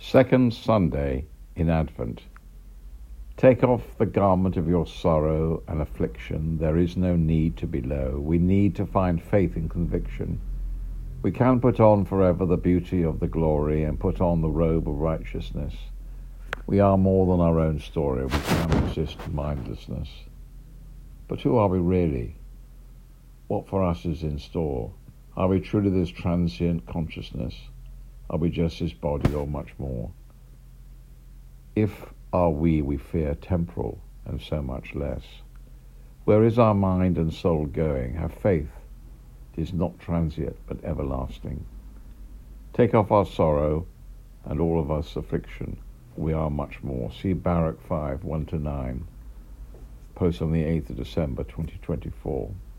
Second Sunday in Advent. Take off the garment of your sorrow and affliction. There is no need to be low. We need to find faith and conviction. We can put on forever the beauty of the glory and put on the robe of righteousness. We are more than our own story. We can resist mindlessness. But who are we really? What for us is in store? Are we truly this transient consciousness? Are we just his body or much more? If are we fear temporal and so much less. Where is our mind and soul going? Have faith. It is not transient but everlasting. Take off our sorrow and all of us affliction. We are much more. See Baruch 5, 1-9. Post on the 8th of December 2024.